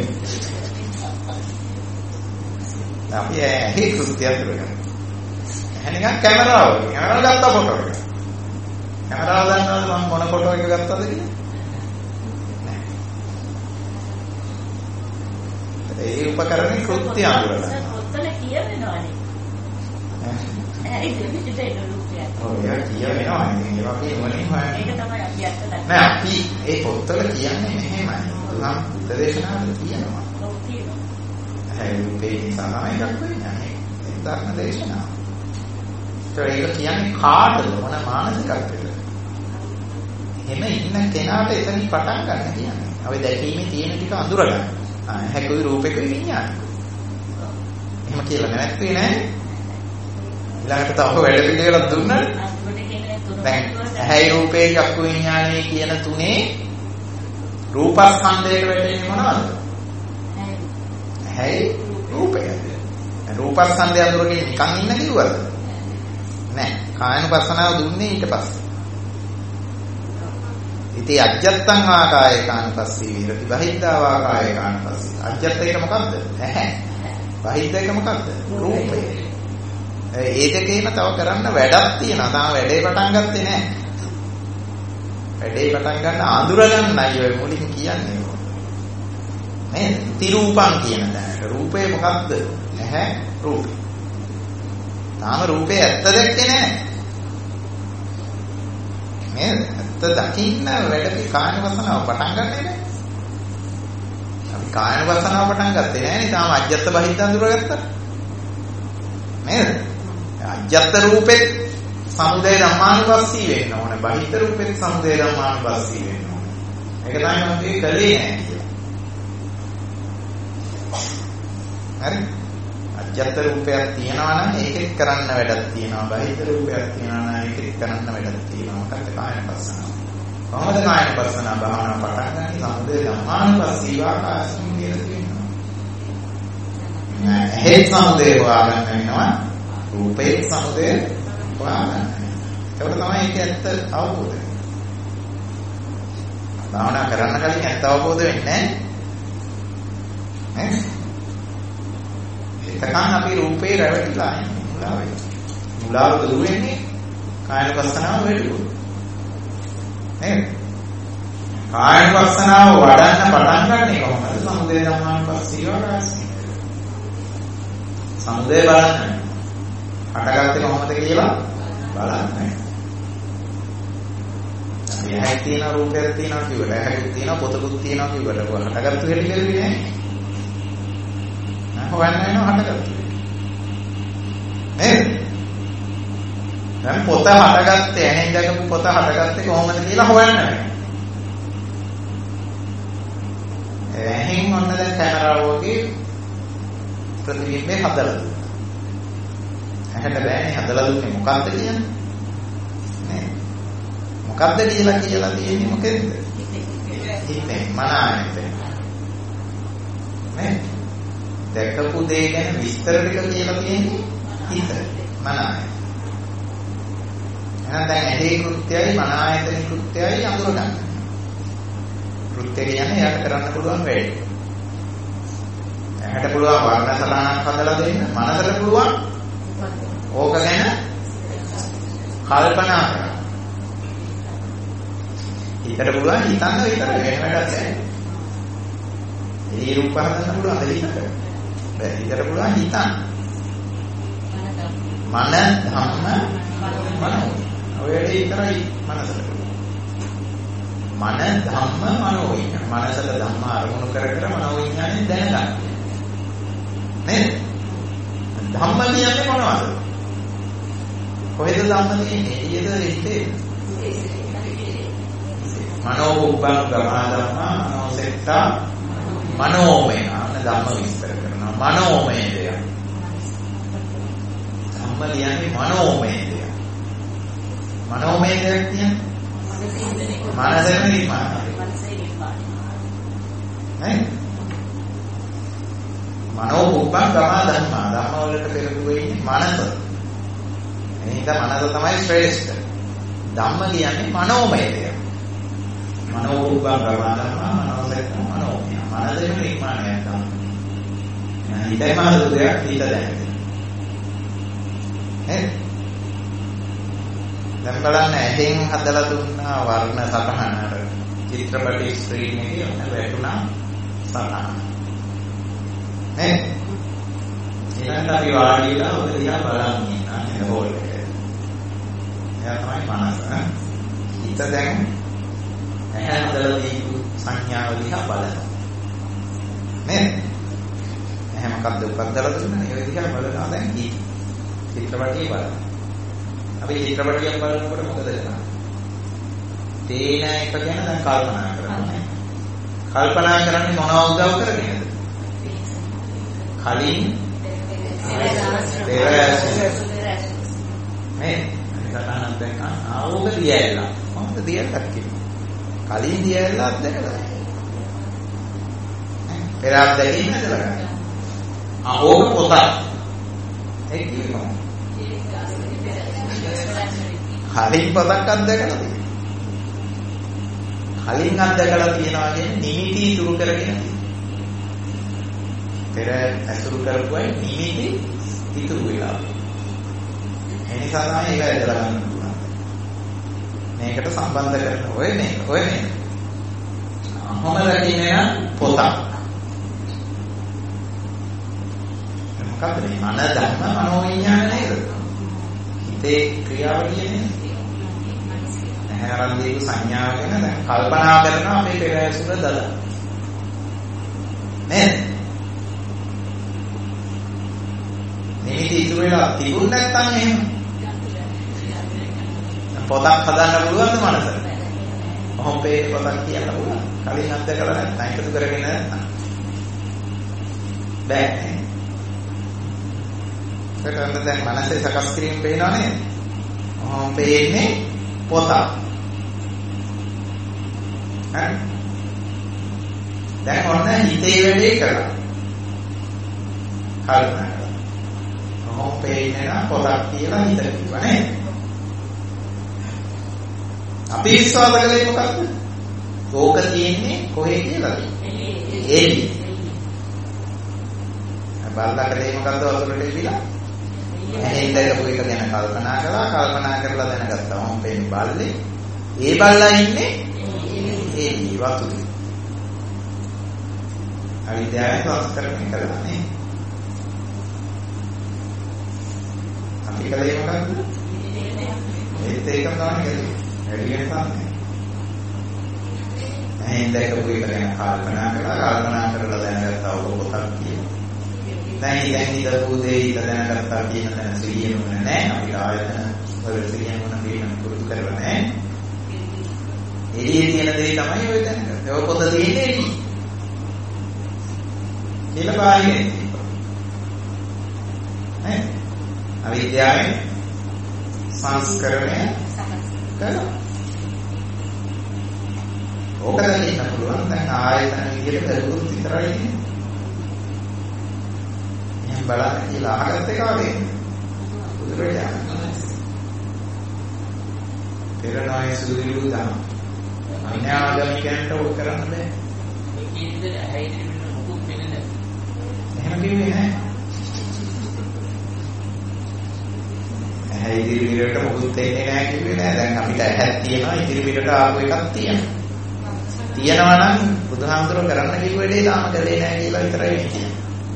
අපි ඇහි කෘත්‍යයක් කරගන්න. ඇහැ නිකන් කැමරාව. කැමරාව ගත්තා ෆොටෝ එක. කැමරාව ගන්නවද මම මොන ෆොටෝ එක ගත්තද කියලා? නෑ. ඒ උපකරණේ කෘත්‍ය අඳුරලා. ඔතන කියවෙනවනේ. ඇයි දෙවිට ඒක රූපයක්. ඔව් ඒක කියවෙනවා. ඒ වගේ මොනින් හොයන්නේ. ඒක තමයි අපි අත්ත දන්නේ. නෑ අපි ඒ පොත්වල කියන්නේ මෙහෙමයි. නම් දේශනාවල කියනවා. ඔව් කියනවා. ඒ රූපේ සමානයි එකක් වෙන්නේ. ඒ ධර්ම දේශනාව. ඒක කියන්නේ කාටද මොන මානසිකත්වයකද? එහෙම ඉන්න කෙනාට එතනින් පටන් ගන්න කියන්නේ. අපි දැකීමේ තියෙන ටික අඳුර ගන්න. හැකුයි රූපෙකුයි විඤ්ඤාණය. එහෙම කියලා නැවැත්වේ නෑ. ඊළඟට තව වැඩ පිළිවෙලක් දුන්නා. දැන් ඇහැයි රූපේ චක්කු විඤ්ඤාණය කියන තුනේ රූපස්කන්ධයට වැටෙන්නේ මොනවද? ඇහැයි රූපය. රූපස්කන්ධය අඳුරගෙන නිකන් ඉන්න කිව්වද? නෑ. කායනුපස්සනාව දුන්නේ ඊට පස්සේ. ඉතින් අජ්ජත්තං ආකායකානුපස්සී විහෙරති බහිද්ධා වාකායකානුපස්සී. අජ්ජත්ත එක මොකද්ද? ඇහැ. බහිද්ධ එක මොකද්ද? රූපය. ඒ දෙකේම තව කරන්න වැඩක් තියෙනවා. තාම වැඩේ පටන් ගත්තේ නැහැ. වැඩේ පටන් ගන්න අඳුර ගන්නයි ඔය මුලින් කියන්නේ. නේද? තිරූපං කියන තැනට. රූපේ මොකක්ද? නැහැ රූපේ. තාම රූපේ ඇත්ත දැක්කේ නැහැ. නේද? ඇත්ත දකින්න වැඩේ කායන වසනාව පටන් ගන්නනේ නැහැ. අපි කායන වසනාව පටන් ගත්තේ නැහැ නේ. තාම අජ්ජත් බහිද්ද අඳුරගත්තා. නේද? අජ්ජත් රූපෙත් සමුදය ධම්මානුපස්සී වෙන්න ඕනේ. බහිද්ද රූපෙත් සමුදය ධම්මානුපස්සී වෙන්න ඕනේ. ඒක තමයි මම කලේ නැහැ කියලා. හරි? අජ්ජත් රූපයක් තියෙනවා නම් ඒකෙත් කරන්න වැඩක් තියෙනවා. බහිද්ද රූපයක් තියෙනවා නම් ඒකෙත් කරන්න වැඩක් තියෙනවා. මොකක්ද කායනුපස්සනාව? කොහොමද කායනුපස්සනාව භාවනාව පටන් ගන්නේ? සමුදය ධම්මානුපස්සී වාකාශින් කියලා කියනවා. හේත් සමුදය හොයාගන්න වෙනවා. රූපේ සමුදය හොයාගන්න. ඒක තමයි ඒක ඇත්ත අවබෝධය. භාවනා කරන්න කලින් ඇත්ත අවබෝධ වෙන්නේ නැහැ. එතකන් අපි රූපේ රැවටිලා ඉන්නේ. මුලාව දුර වෙන්නේ කායනුපස්සනාව වැඩිවෙන්න. නේද? කායනුපස්සනාව වඩන්න පටන් ගන්න කොහොමද? සමුදය ධම්මානුපස්සී වාකාශී. සමුදය බලන්න. හටගත්තේ කොහොමද කියලා බලන්න. අපි ඇහක් තියෙන රූපයක් තියෙනවා කිව්වට ඇහක් තියෙනවා පොතකුත් තියෙනවා කිව්වට හටගත්තු හැටි කෙරුවේ නෑ. හොයන්න වෙනවා හටගත්තු. නේද? දැන් පොත හටගත්තේ ඇහෙන් දැකපු පොත හටගත්තේ කොහොමද කියලා හොයන්න වෙනවා. ඇහෙන් ඔන්න දැන් කැමරාව වගේ ප්‍රතිබිම්බේ හදලා දුන්නා. ඇහැට බෑනේ හදලා දුන්නේ මොකක්ද කියන්නේ? නේ. මොකක්ද කියලා තියෙන්නේ මොකෙන්ද? හිතේ මන ආයතනය. නේ. දැකපු දේ ගැන විස්තර ටික කියලා තියෙන්නේ හිත මන ආයතනය. එහෙනම් දැන් ඇහි කෘත්‍යයයි මන ආයතන කෘත්‍යයයි අඳුර ගන්න. කෘත්‍ය කියන්නේ යාට කරන්න පුළුවන් වැඩේ. ඇහැට පුළුවන් වර්ණ සටහනක් හදලා දෙන්න, මනසට පුළුවන් ඕක ගැන කල්පනා කරන්න. හිතට පුළුවන් හිතන්න විතරයි වෙන වැඩක් නැහැ. ඒ රූප හදන්න පුළුවන් හිතට. බෑ හිතට පුළුවන් හිතන්න. මන ධම්ම මනෝ. ඔය වැඩේ විතරයි මනසට පුළුවන්. මන ධම්ම මනෝ විඥාන. මනසට ධම්ම අරමුණු කර කර මනෝ විඥානේ දැනගන්න. නේද? ධම්ම කියන්නේ මොනවද? කොහෙද ධම්ම තියෙන්නේ? එළියද හිතේ? මනෝ උප්පං ගමා ධම්මා මනෝසෙත්තා මනෝමය. අන්න ධම්ම විස්තර කරනවා. මනෝමය දෙය. ධම්ම කියන්නේ මනෝමය දෙය. මනෝමය දෙයක් කියන්නේ මනසෙන් නිර්මාණය. නේ? මනෝ උප්පං ගමා ධම්මා. ධම්ම වලට පෙරළුවේ ඉන්නේ මනස. මේක මනස තමයි ශ්‍රේෂ්ඨ. ධම්ම කියන්නේ මනෝමය දෙයක්. මනෝ උප්පං ගමා ධම්මා මනෝසෙත් මනෝමය. මනසෙන් නිර්මාණයක් තමයි. හිතේ මානසික දෙයක් හිත දැනෙන්නේ. නේද? දැන් බලන්න ඇහෙන් හදලා දුන්නා වර්ණ සටහන අර චිත්‍රපටි ස්ක්‍රීන් එකේ ඔන්න වැටුණා සටහන. නේ? ඊළඟට අපි වාඩිලා ඔය දිහා බලන් ඉන්නා නේද හෝල් එකේ. එයා තමයි මනස. හිත දැන් ඇහැ හදලා දීපු සංඥාව දිහා බලනවා. නේද? ඇහැ මොකද්ද උපද්දලා දුන්නා? ඒ දිහා බලනවා දැන් චිත්‍රපටිය බලනවා. අපි චිත්‍රපටියක් බලනකොට මොකද කරන්නේ? තේන එක ගැන දැන් කල්පනා කරනවා. කල්පනා කරන්නේ මොනව උදව් කරගෙනද? කලින් මේ කතාවක් දැන් ආවෝක දියැල්ලා. මොකද දියැල්ලක් කියන්නේ? කලින් දියැල්ලක් දැකලා. පෙරක් දැකීම නේද? ආවෝක පොතක්. ඒ කියනවා. කලින් පොතක් අත්දැකලා තියෙනවා. කලින් අත්දැකලා තියෙනවා කියන්නේ නිමිති ඉතුරු කරගෙන පෙර ඇසුරු කරපුවයි නිමිති ඉතුරු වෙලා. ඒ නිසා තමයි ඒක ඇදලා ගන්න පුළුවන්. මේකට සම්බන්ධ කරන ඔය මේක. අහම රකින්නේ පොතක්. මොකක්ද මේ මන ධර්ම මනෝවිඤ්ඤාණ නේද? හිතේ ක්‍රියාවලිය නේද? හැරන්දීක සංඥා ගැන දැන් කල්පනා කරනවා අපේ පෙර ඇසුර දලා. නේද? නිමිති ඉතුරු වෙලා තිබුණ නැත්නම් එහෙම. පොතක් හදන්න පුළුවන්ද මනසට? කොහොම මේ පොතක් කියන්න පුළුවන්. කලින් අත්දැකලා නැත්නම් එකතු කරගෙන නැත්නම්. බෑ. ඒකෙන් දැන් මනසේ සකස් කිරීම පේනවා නේද? කොහොම පේන්නේ පොතක්. හරි. දැන් ඔන්න හිතේ වැඩේ කරා. කල්පනා කරා. කොහොම පේන්නේ නම් පොතක් කියලා හිතට කිව්වා නේද? අපි විශ්වාස කළේ මොකක්ද? ඕක තියෙන්නේ කොහේ කියලාද? එළි. බලලා කලේ මොකද්ද වතුරට ඉවිලා? ඇහෙන් දැකපු එක ගැන කල්පනා කරලා දැනගත්තා. මොම් පේන්නේ බල්ලේ. ඒ බල්ලා ඉන්නේ එළි වතුරේ. අවිද්‍යාවෙන් සංස්කරණය කළා නේ. අපි කලේ මොකද්ද? ඒත් ඒකම තමයි කලේ. එළියෙන් තමයි. ඇහෙන් දැකපු එක ගැන කල්පනා කරලා දැනගත්තා ඔබ පොතක් කියලා. දැන් හිතපු දේ හිත දැනගත්තා කියන තැන සිහියම නැහැ. අපි ආයතන වල සිහියම නැතිනම් පුරුදු කරලා නැහැ. එළියේ තියෙන දේ තමයි ඔය දැනගත්තේ. ඔය පොත තියෙන්නේ එළියේ. කියලා බාහිරින් නේ. අවිද්‍යාවෙන් සංස්කරණය කරනවා. ඕක දැන් ඉන්න පුළුවන්. දැන් ආයතන විදියට කරුවොත් විතරයි ඉන්නේ. එහෙනම් බලන්න කියලා අහගත්ත එක වගේ. බුදුරජාණන් පෙරණාය සුදුලු දහම්. අන්‍යාගමිකයන්ට ඕක කරන්න බෑ. ඒ කියන්නේ ඇයි වෙන මොකුත් වෙන්නේ නැහැ. එහෙම කිව්වේ නැහැ. ඇයි ඉදිරියට මොකුත් වෙන්නේ නැහැ කිව්වේ නෑ. දැන් අපිට ඇහක් තියෙනවා ඉදිරියට ආපු එකක් තියෙනවා. තියෙනවා නම් බුදුහාමුදුරුවෝ කරන්න කිව්ව වැඩේ තාම කළේ නැහැ කියලා විතරයි කියන්නේ.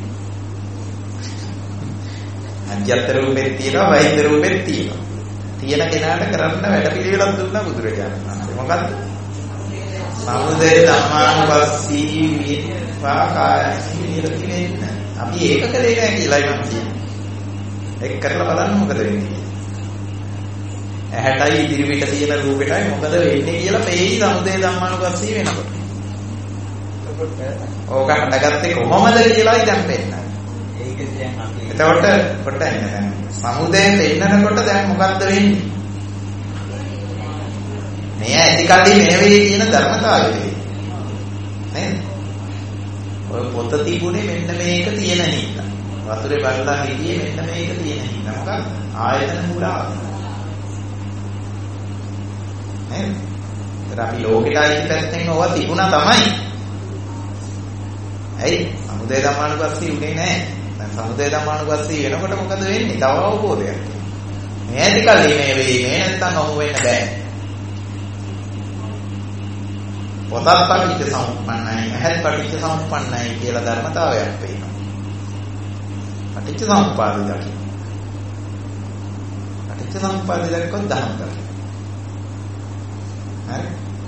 අජ්ජත් රූපෙත් තියෙනවා බහින්ද රූපෙත් තියෙනවා. තියෙන කෙනාට කරන්න වැඩ පිළිවෙලක් දුන්නා බුදුරජාණන් වහන්සේ. මොකද්ද? සමුදය ධම්මානුපස්සී විපාකායති විරතිනේ. අපි ඒක කළේ නැහැ කියලායි මම කියන්නේ. ඒක කරලා බලන්න මොකද වෙන්නේ. ඇහැටයි ඉදිරි පිට තියෙන රූපෙටයි මොකද වෙන්නේ කියලා පෙයි සමුදය ධම්මානුපස්සී වෙනකොට. ඕක හටගත්තේ කොහොමද කියලායි දැන් පෙන්නන්නේ. ඒක දැන් අපි එතකොට කොටන්නේ දැන් සමුදය පෙන්නනකොට දැන් මොකද්ද වෙන්නේ? මේ ඇති කල්ලි මේ වේ කියන ධර්මතාවය නේද? ඔය පොත තිබුණේ මෙන්න මේක තියෙන නිසා. වතුරේ බලලා හිටියේ මෙන්න මේක තියෙන නිසා. මොකක්ද? ආයතන මූලාව. නේද? ඒත් අපි ලෝකෙටයි පැත්තෙන් ඕවා තිබුණා තමයි. ඇයි? සමුදය ධම්මානුපස්සී උනේ නැහැ. දැන් සමුදය ධම්මානුපස්සී වෙනකොට මොකද වෙන්නේ? තව අවබෝධයක්. මේ ඇති කල්ලි මේ වේ මේ නැත්තම් අහු වෙන්න බෑ. පොතත් පටිච්ච සමුප්පන්නයි, ඇහත් පටිච්ච සමුප්පන්නයි කියලා ධර්මතාවයක් වෙනවා. පටිච්ච සමුප්පාදය දකින්න. පටිච්ච සමුප්පාදය දක්වන ධර්ම කරා. හරි?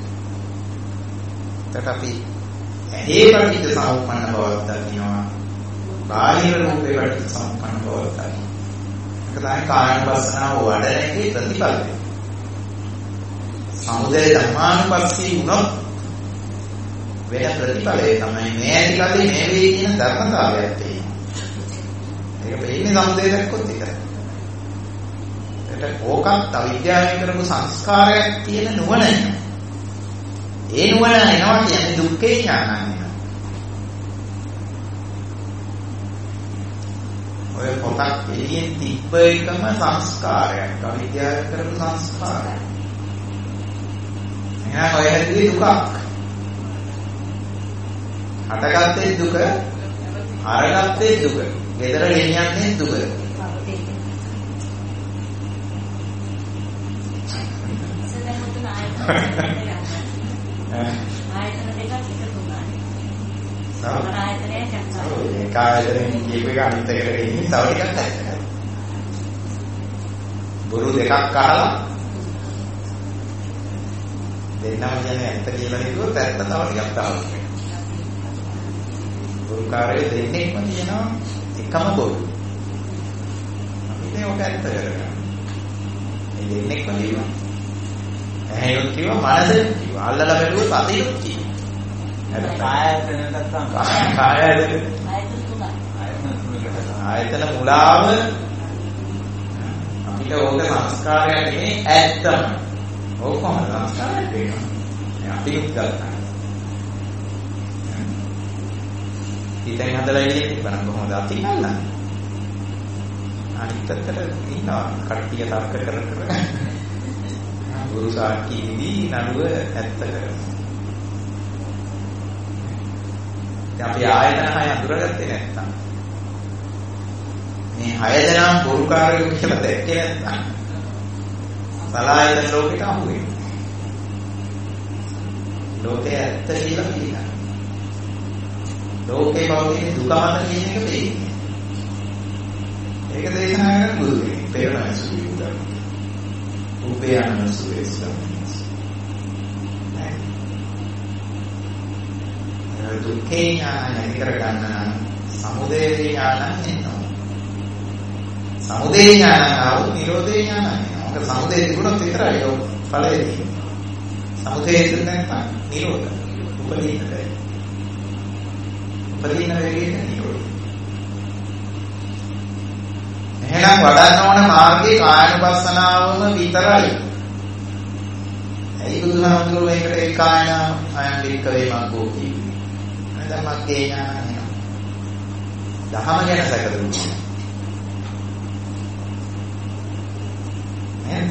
ඒකට අපි ඇහි පටිච්ච සමුප්පන්න බවක් දකින්නවා. බාහිර රූපේ පටිච්ච සමුප්පන්න බවක් දකින්නවා. ඒක තමයි කායනුපස්සනාව වඩන එකේ ප්‍රතිඵලය. සමුදය ධම්මානුපස්සී වුණොත් වෙන ප්‍රතිඵලය තමයි මේ ඇතිකල්ලි මේ වේ කියන ධර්මතාවයක් තියෙනවා. ඒක වෙන්නේ සමුදය දැක්කොත් විතරයි. ඒකට ඕකත් අවිද්‍යාවෙන් කරපු සංස්කාරයක් තියෙන නුවණ. ඒ නුවණ එනවා කියන්නේ දුක්ඛේ ඥානයි. ඔය පොතක් එළියෙන් තිබ්බ එකම සංස්කාරයක්. අවිද්‍යාවෙන් කරපු සංස්කාරයක්. එහෙනම් ඔය හැදී දුකක්. හටගත්තේ දුක, අරගත්තේ දුක, ගෙදර ගෙනියන්නේ දුක. ආයතන දෙකක් එකතු වුණානේ. ආයතනය කැන්සල්. ඒ කායයෙන් කියපු එක අනිත් එකට ගෙනින් තව ටිකක් ඇත්තට. බොරු දෙකක් අහලා දෙන්නම කියන්නේ ඇත්ත කියලා හිතුවොත් ඇත්ත තව ටිකක් තාවුනේ. බොරුකාරයෝ දෙන්නෙක්ම කියනවා එකම බොරු. අපිට ඒක ඇත්ත කරගන්න. මේ දෙන්නෙක්ම කියනවා. ඇහෙන් කිව්වා මනසෙන් කිව්වා. අල්ලලා බැලුවොත් අතින් කිව්වා. කායයතන නැත්තම් ආයතන මුලාව අපිට ඕක සංස්කාරයක් නෙමෙයි ඇත්තම. ඕක කොහොමද සංස්කාරයක් වෙන්නේ? අපි උත්තරයි. හිතෙන් හදලා ඉන්නේ බලන්න කොහොමද අතිකල්ලා. අනිත් පැත්තට ඉන්නවා කට්ටිය තර්ක කර ගුරු සාක්කියේදී නඩුව ඇත්ත කරනවා. අපි ආයතන හය අඳුරගත්තේ නැත්තම් මේ හය දෙනාම බොරුකාරයෝ කියලා දැක්කේ නැත්තම් සලායතන ලෝකෙට අහු වෙනවා. ලෝකේ ඇත්ත කියලා කියනවා. ලෝකේ පවතින දුකමද කියන එක තේරෙන්නේ. ඒක දේශනා කරන බුදු කෙනෙක් පෙරණ සුවිදා. උපයන සුවේස්වමිස්. දුක්ඛේ ඥානය විතර ගන්න සමුදය ඥානය එනවා. සමුදය ඥානය ආවොත් නිරෝධේ ඥානය. මොකද සමුදය තිබුණොත් විතරයි ඒක ඵලෙ තියෙන්නේ. සමුදය නැත්නම් නිරෝධ. උපදීනයි. උපදීන වේගයෙන් නිරෝධ. එහෙනම් වඩන්න ඕන මාර්ගයේ කායනුපස්සනාවම විතරයි. ඇයි බුදුහාමුදුරුවෝ මේකට ඒ කායන අයන් දෙක වේමක්කෝ කියන්නේ. නැත්නම් මග්ගේ ඥානය. දහම ගැන සැකදුනා. නේද?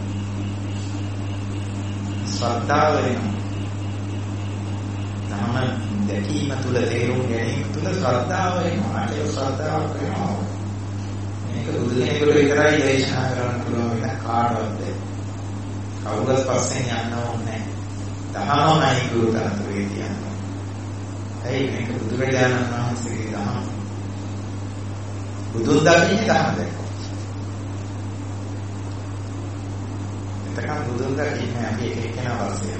ශ්‍රද්ධාව වෙනවා. දහම දැකීම තුළ තේරුම් ගැනීම තුළ ශ්‍රද්ධාව වෙනවා. ඒ ශ්‍රද්ධාව වෙනවා. මේක බුදුදෙනෙකුට විතරයි දේශනා කරන්න පුළුවන් වෙන කාටවත් කවුරුත් පස්සෙන් යන්න ඕනේ නැහැ. දහමයි ගුරු තරතුරේ කියන්නේ. ඇයි මේක බුදුරජාණන් වහන්සේගේ දහම. බුදුන් දකින්නේ දහම දැක්කෝ. එතකන් බුදුන් දකින්නේ අපි එක එකනා වාසියම.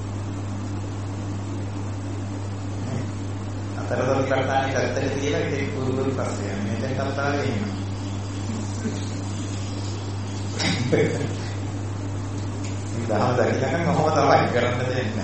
අතරතුර කටානේ පැත්තට තියලා ඒක පුරුදු පස්සේ යන්නේ. දැන් කතාවේ එනවා. දහම දැක්කම කොහොම තමයි කරන්න දෙන්නේ.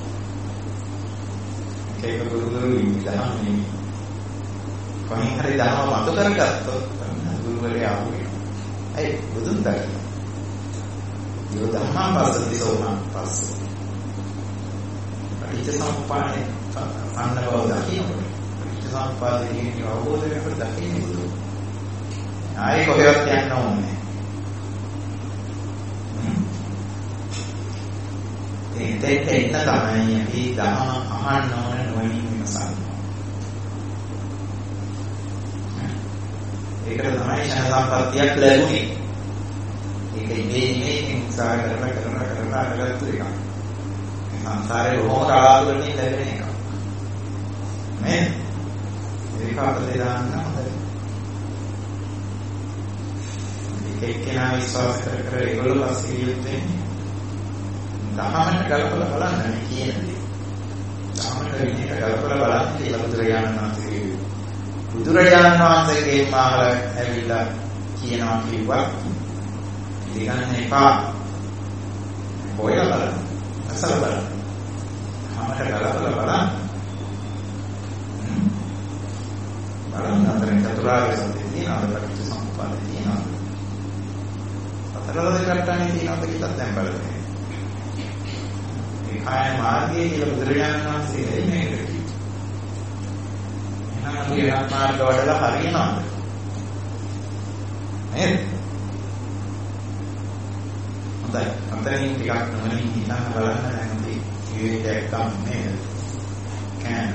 ඒක ගුරුතුරු දහම නෙමෙයි. කොහොම හරි දහම මතු කරගත්තොත් ගුරුවරයා ආවේ. ඒ බුදුන් දකින්න. යෝ ධම්මං පස්සති සෝමං පස්සති. පටිච්චසමුප්පාදේ අන්න බව දකින්නකොට පටිච්චසමුප්පාදේ කියන අවබෝධය අපිට දකින්නේ බුදු. ආයේ කොහෙවත් යන්න ඕනේ. ඒකෙත් එන්න තමයි අපි දහම අහන්න ඕන නොවනින් විමසන්න. ඒකට තමයි ශන සම්පත්තියක් ලැබුණේ. ඒක ඉන්නේ උත්සාහ කරන අරගත්තු එකක්. සංසාරේ බොහොම කලාතුරකින් ලැබෙන එකක්. නේද? ඒක අපිට දාන්න හොඳයි. එක්කෙනා විශ්වාස කර ඒගොල්ලෝ පස්සේ කියුත්තේ දහමට ගලපලා බලන්න මේ කියන්නේ. දහමට විදිහට ගලපලා බලන්න කියලා බුදුරජාණන් වහන්සේ කිව්වා. බුදුරජාණන් වහන්සේගේ මාහල ඇවිල්ලා කියනවා කිව්වා. ඉතින් එපා. හොයලා බලන්න. අසල බලන්න. දහමට ගලපලා බලන්න. බලන්න අතරින් චතුරාර්ය සත්‍ය තියෙනවා. පටිච්චසමුප්පාදේ තියෙනවා. අතරවල කට්ටානේ තියෙනවද කියලා දැන් බලන්න. ඒ කාය මාර්ගයේ කියලා බුදුරජාණන් වහන්සේ එන්නේ මේකට කිව්වා. එහෙනම් අපි වෙනත් මාර්ග වලට හරියනවද? නේද? හොඳයි. අතරින් ටිකක් නොවනින් හිතන්න බලන්න දැන් අපි ජීවිතයක් ගන්න නේද? කෑම.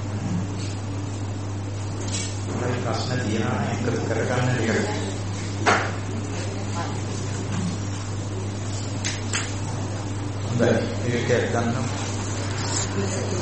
මොකද ප්‍රශ්න තියෙනවා එකතු කරගන්න ටිකක්. හොඳයි. ඒක ගන්නම්.